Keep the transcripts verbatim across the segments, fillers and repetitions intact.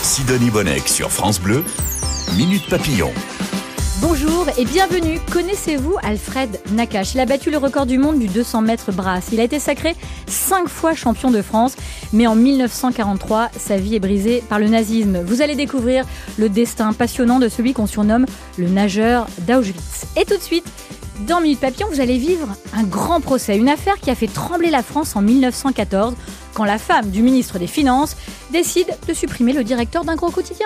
Sidonie Bonnec sur France Bleu, Minute Papillon. Bonjour et bienvenue. Connaissez-vous Alfred Nakache? Il a battu le record du monde du deux cents mètres brasse. Il a été sacré cinq fois champion de France. Mais en mille neuf cent quarante-trois, sa vie est brisée par le nazisme. Vous allez découvrir le destin passionnant de celui qu'on surnomme le nageur d'Auschwitz. Et tout de suite, dans Minute Papillon, vous allez vivre un grand procès. Une affaire qui a fait trembler la France en mille neuf cent quatorze, quand la femme du ministre des Finances décide de supprimer le directeur d'un gros quotidien.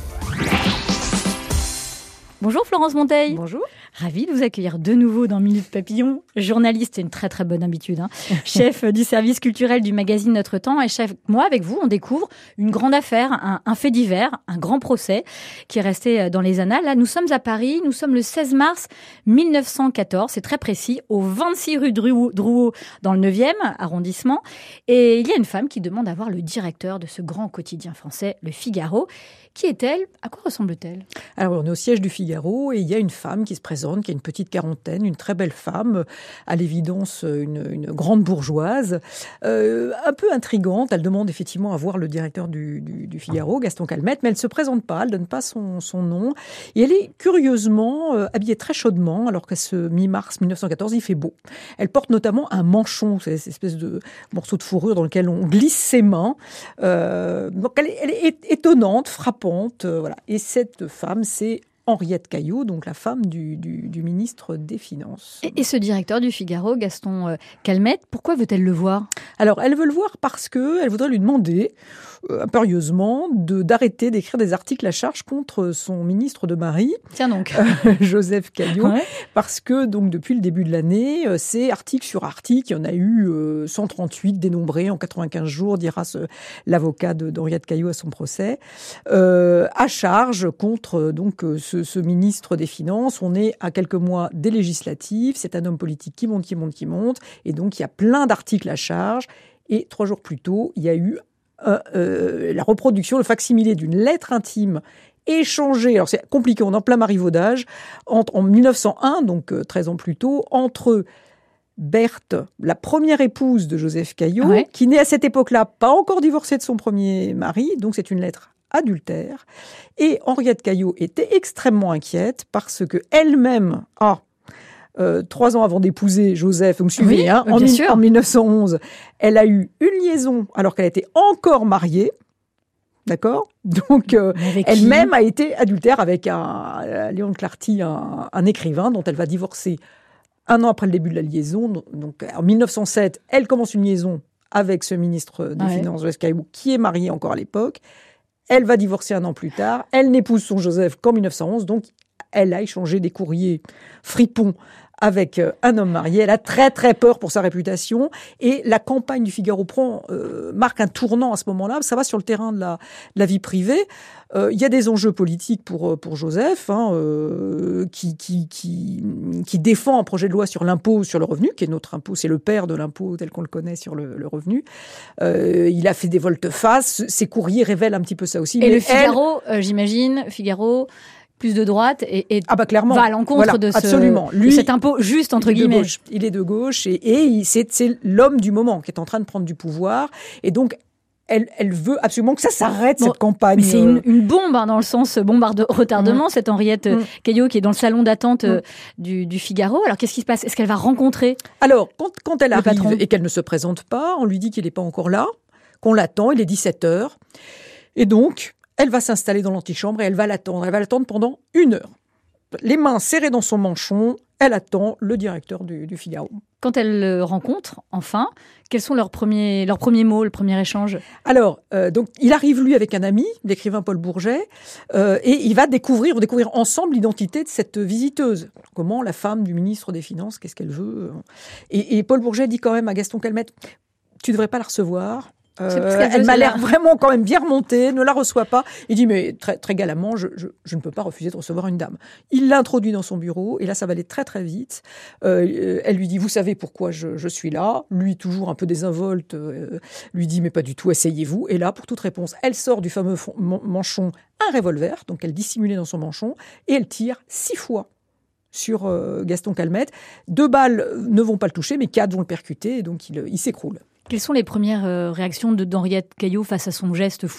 Bonjour Florence Monteil. Bonjour. Ravie de vous accueillir de nouveau dans Minute Papillon. Journaliste, c'est une très très bonne habitude. Hein. Chef du service culturel du magazine Notre Temps. Et chef, moi avec vous, on découvre une grande affaire, un, un fait divers, un grand procès qui est resté dans les annales. Là, nous sommes à Paris, nous sommes le seize mars mille neuf cent quatorze, c'est très précis, au vingt-six rue Drouot, Drouot dans le neuvième arrondissement. Et il y a une femme qui demande à voir le directeur de ce grand quotidien français, Le Figaro. Qui est-elle? À quoi ressemble-t-elle? Alors, on est au siège du Figaro et il y a une femme qui se présente, qui a une petite quarantaine, une très belle femme, à l'évidence une, une grande bourgeoise, euh, un peu intrigante. Elle demande effectivement à voir le directeur du, du, du Figaro, Gaston Calmette, mais elle ne se présente pas, elle ne donne pas son, son nom. Et elle est curieusement euh, habillée très chaudement, alors qu'à ce mi-mars mille neuf cent quatorze, il fait beau. Elle porte notamment un manchon, c'est cette espèce de morceau de fourrure dans lequel on glisse ses mains. Euh, donc elle est, elle est étonnante, frappante. Voilà. Et cette femme, c'est Henriette Caillot, donc la femme du, du, du ministre des Finances. Et, et ce directeur du Figaro, Gaston euh, Calmette, pourquoi veut-elle le voir? Alors, elle veut le voir parce qu'elle voudrait lui demander, euh, impérieusement, de, d'arrêter d'écrire des articles à charge contre son ministre de Marie, Tiens donc. Euh, Joseph Caillot, Ouais. parce que donc depuis le début de l'année, euh, c'est article sur article, il y en a eu euh, cent trente-huit dénombrés en quatre-vingt-quinze jours, dira ce, l'avocat de, d'Henriette Caillot à son procès, euh, à charge contre euh, donc euh, ce, ce ministre des Finances. On est à quelques mois des législatives, c'est un homme politique qui monte, qui monte, qui monte, et donc il y a plein d'articles à charge. Et trois jours plus tôt, il y a eu euh, euh, la reproduction, le facsimilé d'une lettre intime échangée, alors c'est compliqué, on est en plein marivaudage, entre, en mille neuf cent un, donc euh, treize ans plus tôt, entre Berthe, la première épouse de Joseph Caillot, Ouais. qui n'est à cette époque-là pas encore divorcée de son premier mari, donc c'est une lettre adultère, et Henriette Caillot était extrêmement inquiète parce que elle-même a Euh, trois ans avant d'épouser Joseph, vous me suivez, Oui, hein, bien en, mille- sûr. en mille neuf cent onze, elle a eu une liaison alors qu'elle était encore mariée, d'accord? Donc, euh, Mais avec qui? elle-même a été adultère avec un, euh, Léon Clarty, un, un écrivain dont elle va divorcer un an après le début de la liaison. Donc, en mille neuf cent sept, elle commence une liaison avec ce ministre des Ouais. Finances, Joseph Caillot, qui est marié encore à l'époque. Elle va divorcer un an plus tard. Elle n'épouse son Joseph qu'en mille neuf cent onze, donc elle a échangé des courriers fripons avec euh, un homme marié. Elle a très très peur pour sa réputation et la campagne du Figaro prend, euh, marque un tournant à ce moment-là. Ça va sur le terrain de la, de la vie privée. Euh, il y a des enjeux politiques pour, pour Joseph, hein, euh, qui, qui, qui, qui défend un projet de loi sur l'impôt sur le revenu, qui est notre impôt, c'est le père de l'impôt tel qu'on le connaît sur le, le revenu. Euh, il a fait des volte-face. Ses courriers révèlent un petit peu ça aussi. Et Mais le elle- Figaro, euh, j'imagine, Figaro, plus de droite, et, et Ah bah clairement. va à l'encontre Voilà, de, ce, absolument. de Lui, cet impôt juste, entre il est de guillemets. gauche. Il est de gauche et, et il- c'est, c'est l'homme du moment qui est en train de prendre du pouvoir. Et donc, elle, elle veut absolument que ça s'arrête, Bon, cette campagne. Mais c'est euh, une, une bombe, hein, dans le sens bombarde retardement, Mm. cette Henriette euh, Mm. Caillot qui est dans le salon d'attente euh, Mm. du, du Figaro. Alors, qu'est-ce qui se passe? Est-ce qu'elle va rencontrer? Alors, quand, quand elle Le arrive patron. et qu'elle ne se présente pas, on lui dit qu'il n'est pas encore là, qu'on l'attend, il est dix-sept heures. Et donc, elle va s'installer dans l'antichambre et elle va l'attendre. Elle va l'attendre pendant une heure. Les mains serrées dans son manchon, elle attend le directeur du, du Figaro. Quand elle le rencontre, enfin, quels sont leurs premiers, leurs premiers mots, le premier échange? Alors, euh, donc, il arrive, lui, avec un ami, l'écrivain Paul Bourget, euh, et il va découvrir, ils vont découvrir ensemble l'identité de cette visiteuse. Comment la femme du ministre des Finances, qu'est-ce qu'elle veut? Et, et Paul Bourget dit quand même à Gaston Calmette, tu ne devrais pas la recevoir. Euh, C'est parce qu'elle veut, elle m'a celle-là. l'air vraiment quand même bien remontée, ne la reçoit pas. Il dit, mais très, très galamment, je, je, je ne peux pas refuser de recevoir une dame. Il l'introduit dans son bureau, et là, ça va aller très très vite. Euh, elle lui dit, vous savez pourquoi je, je suis là? Lui, toujours un peu désinvolte, euh, lui dit, mais pas du tout, asseyez-vous. Et là, pour toute réponse, elle sort du fameux fon- man- manchon un revolver, donc elle dissimulait dans son manchon, et elle tire six fois sur euh, Gaston Calmette. Deux balles ne vont pas le toucher, mais quatre vont le percuter, et donc il, il s'écroule. Quelles sont les premières euh, réactions de d'Henriette Caillot face à son geste fou?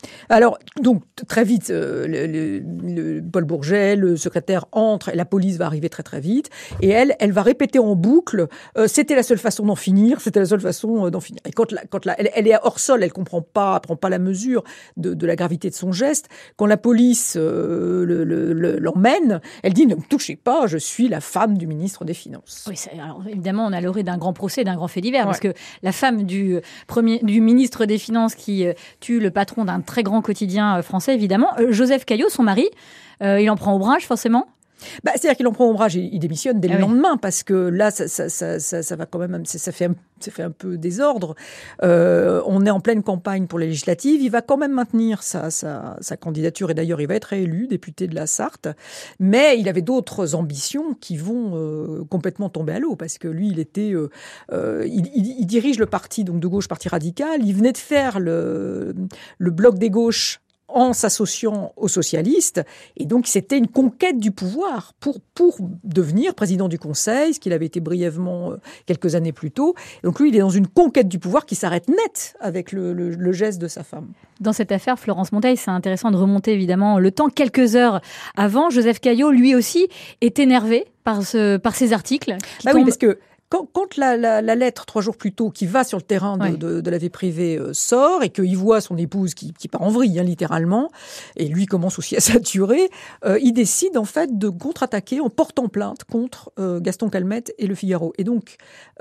Alors, donc, très vite, euh, le, le, le Paul Bourget, le secrétaire, entre, et la police va arriver très très vite, et elle, elle va répéter en boucle, euh, c'était la seule façon d'en finir, c'était la seule façon euh, d'en finir. Et quand, la, quand la, elle, elle est hors sol, elle comprend pas, elle prend pas la mesure de, de la gravité de son geste. Quand la police euh, le, le, le, l'emmène, elle dit, ne me touchez pas, je suis la femme du ministre des Finances. Oui, alors, évidemment, on a l'orée d'un grand procès, d'un grand fait divers, ouais. Parce que la femme du, premier, du ministre des Finances qui euh, tue le patron d'un très grand quotidien français, évidemment. Euh, Joseph Caillaux, son mari, euh, il en prend ombrage, forcément. Bah, c'est-à-dire qu'il en prend ombrage, il, il démissionne dès ah le oui. lendemain, parce que là, ça, ça, ça, ça, ça va quand même, ça, ça, fait, un, ça fait un peu désordre. Euh, on est en pleine campagne pour les législatives. Il va quand même maintenir sa, sa, sa candidature, et d'ailleurs, il va être réélu député de la Sarthe. Mais il avait d'autres ambitions qui vont euh, complètement tomber à l'eau, parce que lui, il était, euh, euh, il, il, il dirige le parti donc de gauche, parti radical. Il venait de faire le, le bloc des gauches en s'associant aux socialistes, et donc c'était une conquête du pouvoir pour, pour devenir président du Conseil, ce qu'il avait été brièvement quelques années plus tôt. Donc lui, il est dans une conquête du pouvoir qui s'arrête net avec le, le, le geste de sa femme. Dans cette affaire, Florence Monteil, c'est intéressant de remonter évidemment le temps. Quelques heures avant, Joseph Caillaux, lui aussi, est énervé par, ce, par ces articles. Bah tombent... oui, parce que Quand, quand la, la, la lettre, trois jours plus tôt, qui va sur le terrain de, ouais. de, de la vie privée euh, sort, et qu'il voit son épouse qui, qui part en vrille, hein, littéralement, et lui commence aussi à saturer, euh, il décide en fait de contre-attaquer en portant plainte contre euh, Gaston Calmette et Le Figaro. Et donc,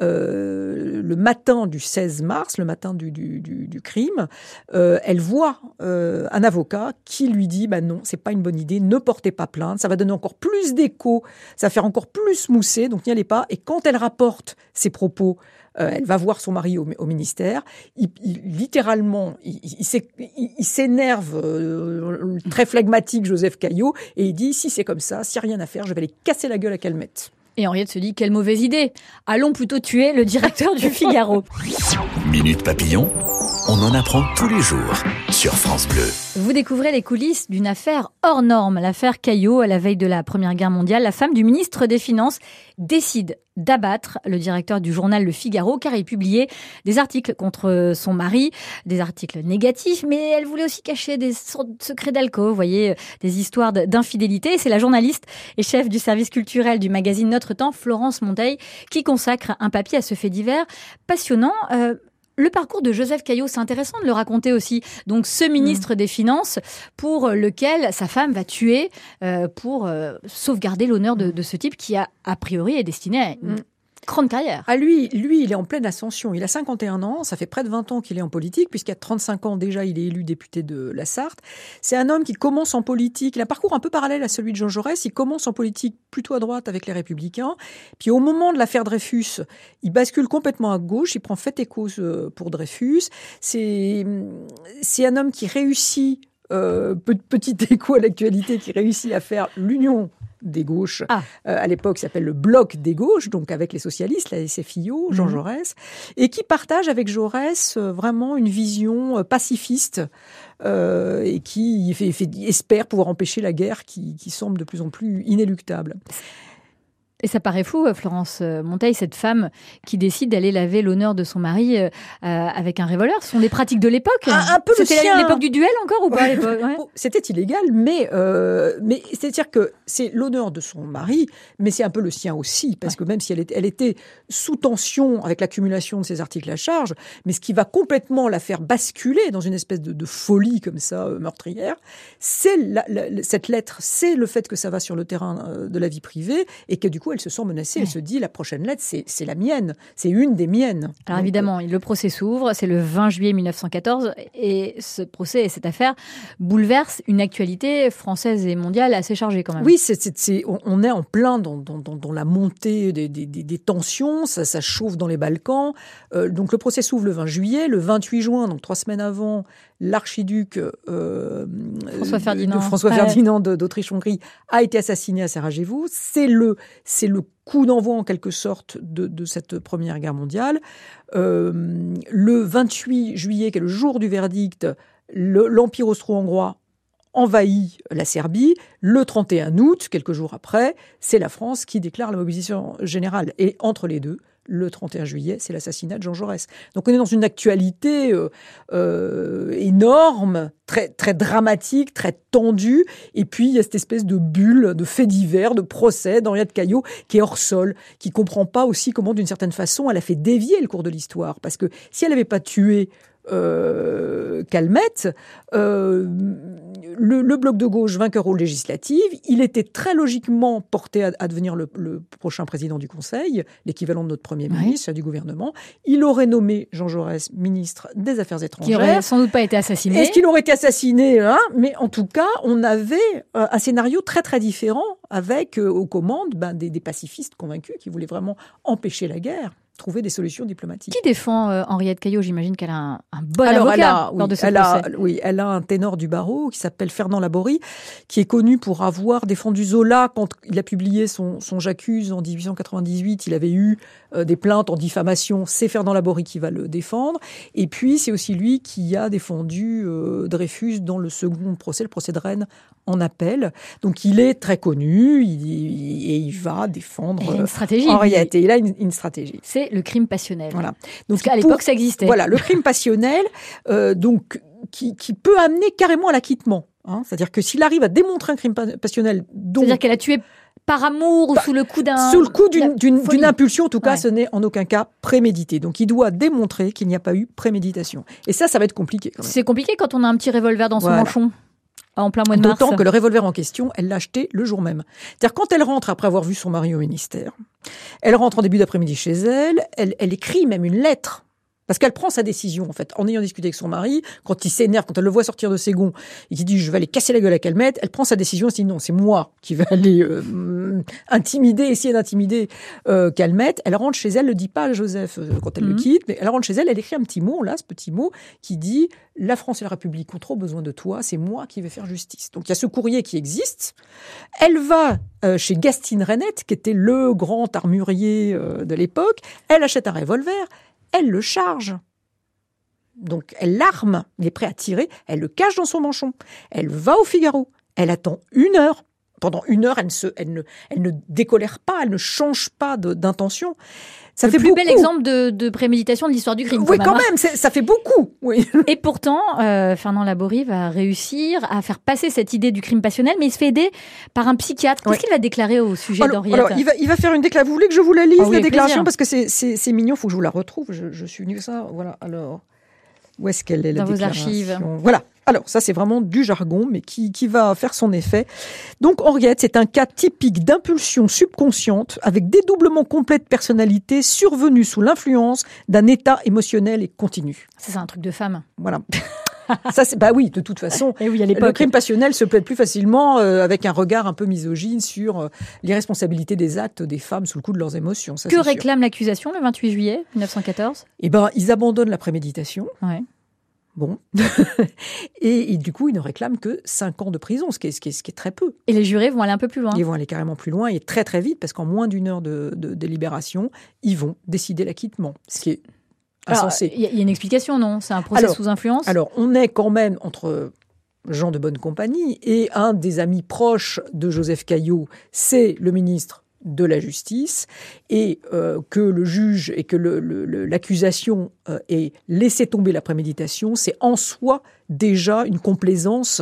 euh, le matin du seize mars, le matin du, du, du, du crime, euh, elle voit euh, un avocat qui lui dit bah « non, c'est pas une bonne idée, ne portez pas plainte, ça va donner encore plus d'écho, ça va faire encore plus mousser, donc n'y allez pas ». Et quand elle rapporte ses propos, euh, elle va voir son mari au, au ministère. Il, il, littéralement, il, il, il, il s'énerve, euh, très phlegmatique, Joseph Caillaux, et il dit, si c'est comme ça, s'il n'y a rien à faire, je vais aller casser la gueule à Calmette. Et Henriette se dit, quelle mauvaise idée. Allons plutôt tuer le directeur du Figaro. Minute Papillon, on en apprend tous les jours sur France Bleu. Vous découvrez les coulisses d'une affaire hors norme, l'affaire Caillaux. À la veille de la Première Guerre mondiale, la femme du ministre des Finances décide d'abattre le directeur du journal Le Figaro, car il publiait des articles contre son mari, des articles négatifs, mais elle voulait aussi cacher des sortes de secrets d'alcool, vous voyez, des histoires d'infidélité. Et c'est la journaliste et chef du service culturel du magazine Notre Temps, Florence Monteil, qui consacre un papier à ce fait divers passionnant. Euh, Le parcours de Joseph Caillaux, c'est intéressant de le raconter aussi. Donc, ce ministre mmh. des Finances pour lequel sa femme va tuer euh, pour euh, sauvegarder l'honneur de, de ce type qui, a, a priori, est destiné à une mmh. grande carrière. Ah, lui, lui, il est en pleine ascension. Il a cinquante et un ans, ça fait près de vingt ans qu'il est en politique, puisqu'à trente-cinq ans déjà, il est élu député de la Sarthe. C'est un homme qui commence en politique, il a un parcours un peu parallèle à celui de Jean Jaurès. Il commence en politique plutôt à droite avec les Républicains. Puis au moment de l'affaire Dreyfus, il bascule complètement à gauche, il prend fait et cause pour Dreyfus. C'est, c'est un homme qui réussit, euh, petit écho à l'actualité, qui réussit à faire l'union des gauches, ah. euh, à l'époque, s'appelle le Bloc des gauches, donc avec les socialistes, la S F I O, Jean mmh. Jaurès, et qui partage avec Jaurès euh, vraiment une vision euh, pacifiste euh, et qui fait, fait, espère pouvoir empêcher la guerre qui, qui semble de plus en plus inéluctable. Et ça paraît fou, Florence Monteil, cette femme qui décide d'aller laver l'honneur de son mari euh, avec un revolver. Ce sont des pratiques de l'époque. Un, un peu C'était le sien. L'époque du duel encore ou pas à l'époque ouais. C'était illégal, mais, euh, mais c'est-à-dire que c'est l'honneur de son mari, mais c'est un peu le sien aussi, parce ouais. que même si elle était, elle était sous tension avec l'accumulation de ses articles à charge, mais ce qui va complètement la faire basculer dans une espèce de, de folie comme ça, euh, meurtrière, c'est la, la, cette lettre, c'est le fait que ça va sur le terrain euh, de la vie privée et que du coup, elle se sent menacée, elle se dit la prochaine lettre, c'est, c'est la mienne, c'est une des miennes. Alors Donc, évidemment, le procès s'ouvre, c'est le vingt juillet mille neuf cent quatorze, et ce procès et cette affaire bouleverse une actualité française et mondiale assez chargée quand même. Oui, c'est, c'est, c'est, on est en plein dans, dans, dans, dans la montée des, des, des, des tensions, ça, ça chauffe dans les Balkans. Euh, donc le procès s'ouvre le vingt juillet, le vingt-huit juin, donc trois semaines avant, l'archiduc euh, François Ferdinand, de, François ouais. Ferdinand de, d'Autriche-Hongrie a été assassiné à Sarajevo. C'est le, c'est le coup d'envoi en quelque sorte de, de cette Première Guerre mondiale. Euh, le vingt-huit juillet, qui est le jour du verdict, le, l'Empire austro-hongrois envahit la Serbie. Le trente et un août, quelques jours après, c'est la France qui déclare la mobilisation générale. Et entre les deux, le trente et un juillet, c'est l'assassinat de Jean Jaurès. Donc on est dans une actualité euh, euh, énorme, très, très dramatique, très tendue. Et puis il y a cette espèce de bulle, de faits divers, de procès d'Henriette Caillot qui est hors sol, qui ne comprend pas aussi comment, d'une certaine façon, elle a fait dévier le cours de l'histoire. Parce que si elle n'avait pas tué Euh, Calmette, euh, le, le bloc de gauche vainqueur aux législatives, il était très logiquement porté à, à devenir le, le prochain président du Conseil, l'équivalent de notre Premier ouais. ministre, du gouvernement. Il aurait nommé Jean Jaurès ministre des Affaires étrangères. Qui n'aurait sans doute pas été assassiné. Est-ce qu'il aurait été assassiné hein Mais en tout cas, on avait un scénario très très différent avec euh, aux commandes ben, des, des pacifistes convaincus qui voulaient vraiment empêcher la guerre, trouver des solutions diplomatiques. Qui défend euh, Henriette Caillot? J'imagine qu'elle a un, un bon Alors, avocat elle a, oui, lors de ce elle procès. A, oui, elle a un ténor du barreau qui s'appelle Fernand Laborie, qui est connu pour avoir défendu Zola quand il a publié son, son J'accuse en dix-huit cent quatre-vingt-dix-huit. Il avait eu euh, des plaintes en diffamation. C'est Fernand Laborie qui va le défendre. Et puis, c'est aussi lui qui a défendu euh, Dreyfus dans le second procès, le procès de Rennes, en appel. Donc, il est très connu il, il, et il va défendre il a une stratégie, Henriette. Et il a une, une stratégie. C'est le crime passionnel. Voilà. Donc, Parce qu'à l'époque, ça existait. Voilà, le crime passionnel, euh, donc, qui, qui peut amener carrément à l'acquittement. Hein. C'est-à-dire que s'il arrive à démontrer un crime passionnel... Donc, c'est-à-dire qu'elle a tué par amour ou bah, sous le coup d'un... Sous le coup d'une, d'une, d'une impulsion, en tout cas, ouais. ce n'est en aucun cas prémédité. Donc, il doit démontrer qu'il n'y a pas eu préméditation. Et ça, ça va être compliqué. Quand même. C'est compliqué quand on a un petit revolver dans son voilà. manchon. En plein mois de mars. D'autant que le revolver en question, elle l'a acheté le jour même. C'est-à-dire quand elle rentre après avoir vu son mari au ministère, elle rentre en début d'après-midi chez elle, elle, elle écrit même une lettre. Parce qu'elle prend sa décision, en fait, en ayant discuté avec son mari, quand il s'énerve, quand elle le voit sortir de ses gonds, et qu'il dit « je vais aller casser la gueule à Calmette », elle prend sa décision, elle se dit « non, c'est moi qui vais aller euh, intimider, essayer d'intimider euh, Calmette ». Elle rentre chez elle, elle ne le dit pas à Joseph euh, quand elle mmh. le quitte, mais elle rentre chez elle, elle écrit un petit mot, là, ce petit mot, qui dit « la France et la République ont trop besoin de toi, c'est moi qui vais faire justice ». Donc il y a ce courrier qui existe. Elle va euh, chez Gastine Rennette, qui était le grand armurier euh, de l'époque, elle achète un revolver, elle le charge. Donc, elle l'arme, il est prêt à tirer, elle le cache dans son manchon. Elle va au Figaro, elle attend une heure. Pendant une heure, elle ne, se, elle ne, elle ne décolère pas, elle ne change pas de, d'intention. Ça le fait plus beaucoup. bel exemple de, de préméditation de l'histoire du crime. Oui, quand quand même, même, c'est, ça fait beaucoup. Oui. Et pourtant, euh, Fernand Laborie va réussir à faire passer cette idée du crime passionnel, mais il se fait aider par un psychiatre. Qu'est-ce oui. qu'il va déclarer au sujet alors, d'Henriette? alors, il va, il va faire une déclaration. Vous voulez que je vous la lise, oh, oui, la déclaration? plaisir. Parce que c'est, c'est, c'est mignon, il faut que je vous la retrouve. Je, je suis venue ça. Voilà, alors... Où est-ce qu'elle est, la Dans déclaration? Vos archives. Voilà. Alors, ça, c'est vraiment du jargon, mais qui, qui va faire son effet. Donc, Henriette, c'est un cas typique d'impulsion subconsciente avec dédoublement complet de personnalité survenu sous l'influence d'un état émotionnel et continu. Ça, c'est un truc de femme. Voilà. Ça, c'est, bah oui, de toute façon, et oui, à l'époque. Le crime passionnel se plaide plus facilement euh, avec un regard un peu misogyne sur euh, l'irresponsabilité des actes des femmes sous le coup de leurs émotions. Ça, que c'est réclame sûr. L'accusation le vingt-huit juillet mille neuf cent quatorze? Eh ben, ils abandonnent la préméditation. Ouais. Bon. et, et du coup, ils ne réclament que cinq ans de prison, ce qui, est, ce, qui est, ce qui est très peu. Et les jurés vont aller un peu plus loin. Ils vont aller carrément plus loin et très très vite, parce qu'en moins d'une heure de, de délibération, ils vont décider l'acquittement, ce qui est insensé. Il y, y a une explication, non? C'est un procès alors, sous influence? Alors, on est quand même entre gens de bonne compagnie, et un des amis proches de Joseph Caillot, c'est le ministre de la Justice, et euh, que le juge et que le, le, le, l'accusation euh, ait laissé tomber la préméditation, c'est en soi déjà une complaisance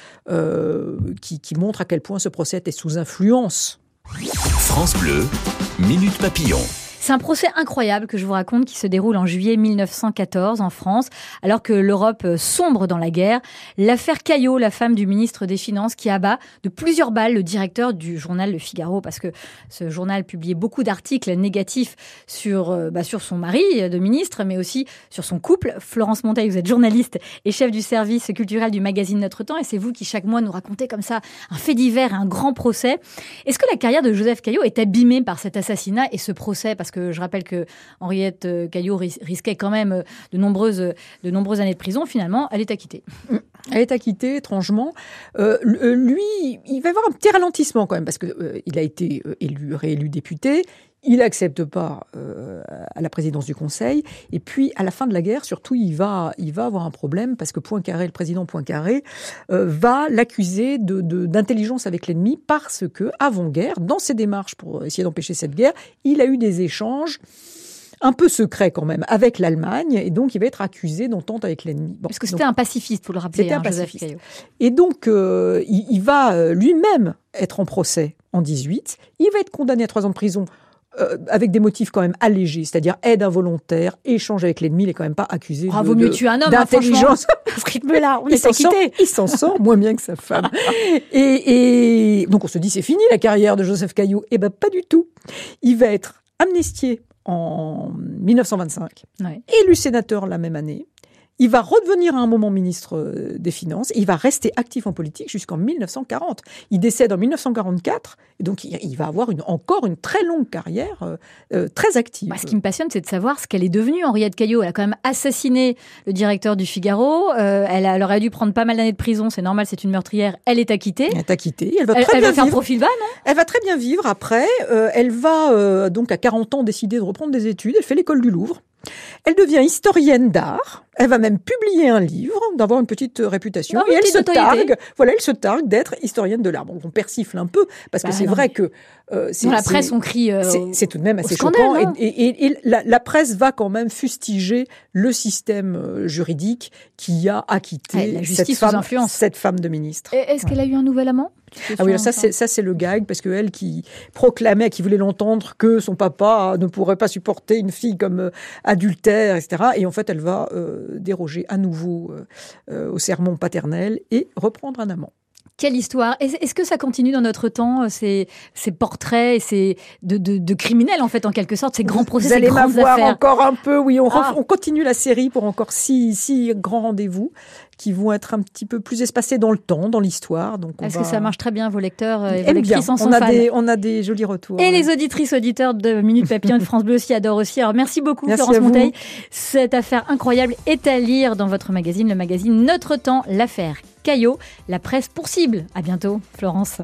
euh, qui, qui montre à quel point ce procès était sous influence. France Bleu, Minute Papillon. C'est un procès incroyable que je vous raconte qui se déroule en juillet mille neuf cent quatorze en France, alors que l'Europe sombre dans la guerre. L'affaire Caillot, la femme du ministre des Finances, qui abat de plusieurs balles le directeur du journal Le Figaro, parce que ce journal publiait beaucoup d'articles négatifs sur, bah, sur son mari de ministre, mais aussi sur son couple. Florence Monteil, vous êtes journaliste et chef du service culturel du magazine Notre Temps, et c'est vous qui chaque mois nous racontez comme ça un fait divers, un grand procès. Est-ce que la carrière de Joseph Caillot est abîmée par cet assassinat et ce procès? Parce que je rappelle que Henriette Caillot risquait quand même de nombreuses, de nombreuses années de prison. Finalement, elle est acquittée. Elle est acquittée, étrangement. Euh, lui, il va y avoir un petit ralentissement quand même, parce qu'il euh, a été élu, réélu député. Il n'accepte pas euh, à la présidence du Conseil. Et puis, à la fin de la guerre, surtout, il va, il va avoir un problème parce que Poincaré, le président Poincaré, euh, va l'accuser de, de, d'intelligence avec l'ennemi parce que, avant-guerre, dans ses démarches pour essayer d'empêcher cette guerre, il a eu des échanges un peu secret quand même avec l'Allemagne, et donc il va être accusé d'entente avec l'ennemi. Bon, parce que c'était donc, un pacifiste, faut le rappeler. C'était hein, un pacifiste. Joseph Caillaux. Et donc euh, il, il va lui-même être en procès en dix-huit. Il va être condamné à trois ans de prison. Euh, avec des motifs quand même allégés, c'est-à-dire aide involontaire, échange avec l'ennemi, il n'est quand même pas accusé ah, de, vaut mieux de, tuer un homme, d'intelligence. Hein, à ce rythme-là, on il est acquitté. Il s'en sort moins bien que sa femme. et, et donc on se dit, c'est fini la carrière de Joseph Caillaux. Eh bien, pas du tout. Il va être amnistié en dix-neuf cent vingt-cinq, ouais. élu sénateur la même année. Il va redevenir à un moment ministre des Finances. Et il va rester actif en politique jusqu'en dix-neuf cent quarante. Il décède en dix-neuf cent quarante-quatre. Et donc, il, il va avoir une, encore une très longue carrière euh, euh, très active. Bah, ce qui me passionne, c'est de savoir ce qu'elle est devenue, Henriette Caillaux. Elle a quand même assassiné le directeur du Figaro. Euh, elle, a, elle aurait dû prendre pas mal d'années de prison. C'est normal, c'est une meurtrière. Elle est acquittée. Elle est acquittée. Elle va, elle, très elle bien va faire vivre. profil bas, non ? Elle va très bien vivre après. Euh, elle va, euh, donc, à quarante ans, décider de reprendre des études. Elle fait l'école du Louvre. Elle devient historienne d'art. Elle va même publier un livre, d'avoir une petite réputation. Non, et elle se notoriété. targue, voilà, elle se targue d'être historienne de l'art. Bon, on persifle un peu parce que bah, c'est non, vrai que euh, c'est, dans la presse on crie. Euh, c'est, c'est tout de même assez scandale, choquant. Et, et, et, et la, la presse va quand même fustiger le système juridique qui a acquitté ouais, la justice cette, sous femme, influence. cette femme de ministre. Et est-ce ouais. qu'elle a eu un nouvel amant ? Ah oui, alors ça c'est ça c'est le gag parce que elle qui proclamait, qui voulait l'entendre que son papa ne pourrait pas supporter une fille comme euh, adultère, et cetera. Et en fait, elle va euh, déroger à nouveau euh, au sermon paternel et reprendre un amant. Quelle histoire. Est-ce que ça continue dans notre temps, ces, ces portraits, ces, de, de, de criminels, en fait, en quelque sorte, ces grands procès, ces grandes affaires ? Vous allez m'avoir encore un peu, oui. On, ah. ref, on continue la série pour encore six, six grands rendez-vous qui vont être un petit peu plus espacés dans le temps, dans l'histoire. Donc on Est-ce va... que ça marche très bien, vos lecteurs et vos lectrices en sont on a fans ? des, on a des jolis retours. Et ouais. les auditrices, auditeurs de Minute Papillon de France Bleu aussi adorent aussi. Alors merci beaucoup, merci Florence Monteil. Cette affaire incroyable est à lire dans votre magazine, le magazine Notre Temps, l'affaire Caillaux, la presse pour cible. À bientôt, Florence.